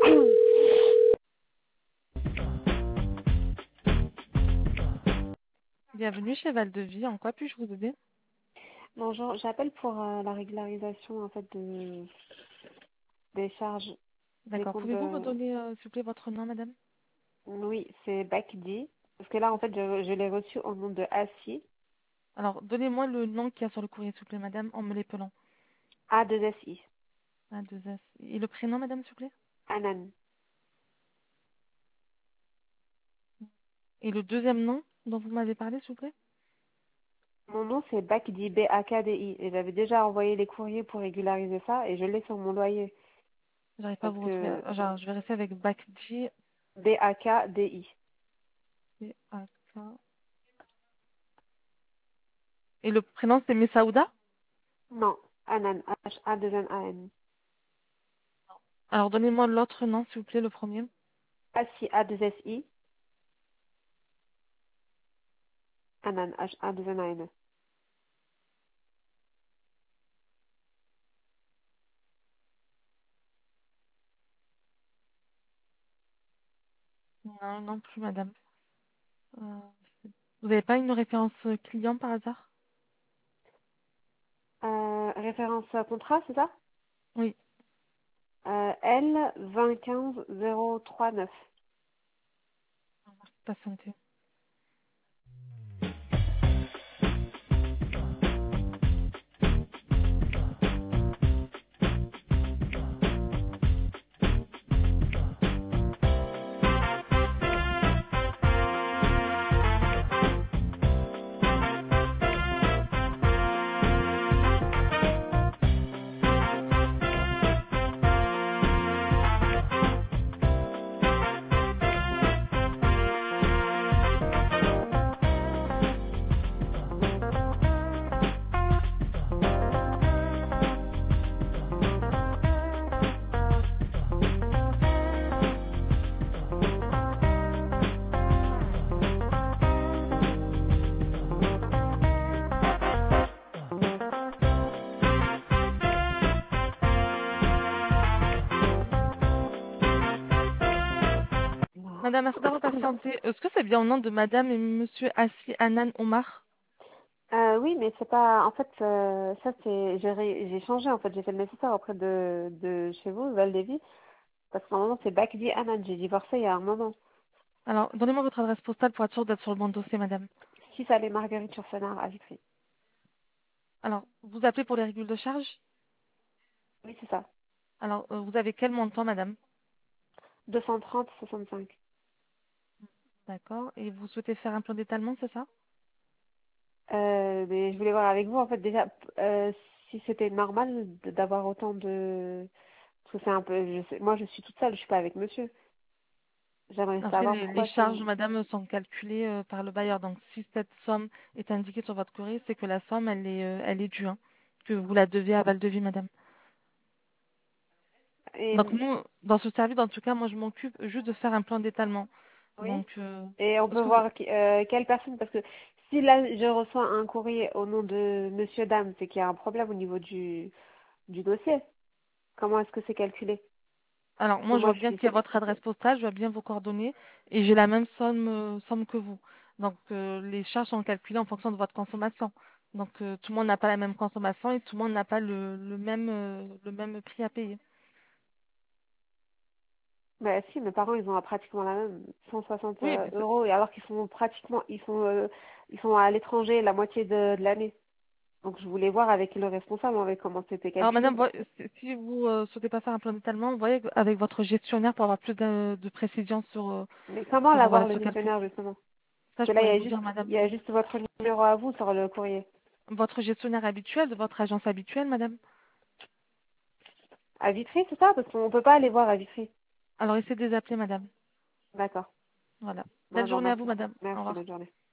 Bienvenue chez Val de Vie. En quoi puis-je vous aider? Bonjour, j'appelle pour la régularisation en fait des charges des D'accord. comptes Pouvez-vous me de... donner, s'il vous plaît, votre nom, madame? Oui, c'est Bakdi. Parce que là, en fait, je l'ai reçu au nom de Assi, Alors, donnez-moi le nom qu'il y a sur le courrier, s'il vous plaît, madame, en me l'épelant. A2SI, Un, deux S. Et le prénom, madame, s'il vous plaît? Anan. Et le deuxième nom dont vous m'avez parlé, s'il vous plaît? Mon nom, c'est Bakdi, B-A-K-D-I. Et j'avais déjà envoyé les courriers pour régulariser ça et je l'ai sur mon loyer. J'arrive pas à Parce vous retrouver. que Genre, je vais rester avec Bakji. B-A-K-D-I. B-A-K. Et le prénom, c'est Messaouda? Non, Anan, H-A-2-N-A-N. Alors, donnez-moi l'autre nom, s'il vous plaît, le premier. Assi, A-2-S-I, Anan, H-A-2-N-A-N. Non, non plus, madame. Euh, vous n'avez pas une référence client par hasard? Référence contrat, c'est ça? Oui. L 25039. Patientez. Madame, merci d'avoir patienté. Est-ce que c'est bien au nom de Madame et Monsieur Assi Anan Omar? Oui, mais c'est pas. En fait, ça c'est. J'ai changé en fait. J'ai fait le nécessaire auprès de chez vous, Val-Lévis, parce que normalement c'est Bakdi Anan. J'ai divorcé il y a un moment. Alors, donnez-moi votre adresse postale pour être sûre d'être sur le bon dossier, Madame. 6 allée Marguerite sur Senard à Vitry. Alors, vous appelez pour les régules de charge? Oui, c'est ça. Alors, vous avez quel montant, Madame? 230,65. D'accord. Et vous souhaitez faire un plan d'étalement, c'est ça? Mais je voulais voir avec vous en fait déjà si c'était normal d'avoir autant de. Parce que c'est un peu. Moi, je suis toute seule. Je suis pas avec monsieur. J'aimerais Après, savoir les pourquoi charges, Madame, sont calculées par le bailleur. Donc, si cette somme est indiquée sur votre courrier, c'est que la somme, elle est due, hein, que vous la devez à Val-de-Vie, Madame. et Donc, nous, dans ce service, en tout cas, moi, je m'occupe juste de faire un plan d'étalement. oui. Donc, Et on est-ce peut que vous... voir quelle personne, parce que si là je reçois un courrier au nom de Monsieur Dame, c'est qu'il y a un problème au niveau du dossier. Comment est-ce que c'est calculé? Alors, Parce que moi, je moi vois je bien suis. qu'il y a votre adresse postale, je vois bien vos coordonnées et j'ai la même somme que vous. Donc, les charges sont calculées en fonction de votre consommation. Donc, tout le monde n'a pas la même consommation et tout le monde n'a pas le même prix à payer. Bah si, mes parents ils ont pratiquement la même, 160 Oui, mais euros, et alors qu'ils sont ils sont à l'étranger la moitié de l'année. Donc je voulais voir avec le responsable avec comment c'était alors, madame, calculé. si vous souhaitez pas faire un plan d'étalement, voyez avec votre gestionnaire pour avoir plus de précision Mais comment sur l'avoir voilà, le ce calcul. gestionnaire justement? Ça, Parce je que là pourrais vous dire, il madame. y a juste votre numéro à vous sur le courrier. Votre gestionnaire habituel de votre agence habituelle, madame. À Vitry, c'est ça? Parce qu'on peut pas aller voir à Vitry. Alors, essayez de les appeler, madame. D'accord. Voilà. Bon, Belle je vous journée à vous, remercie. madame. Au Merci, revoir. bonne journée.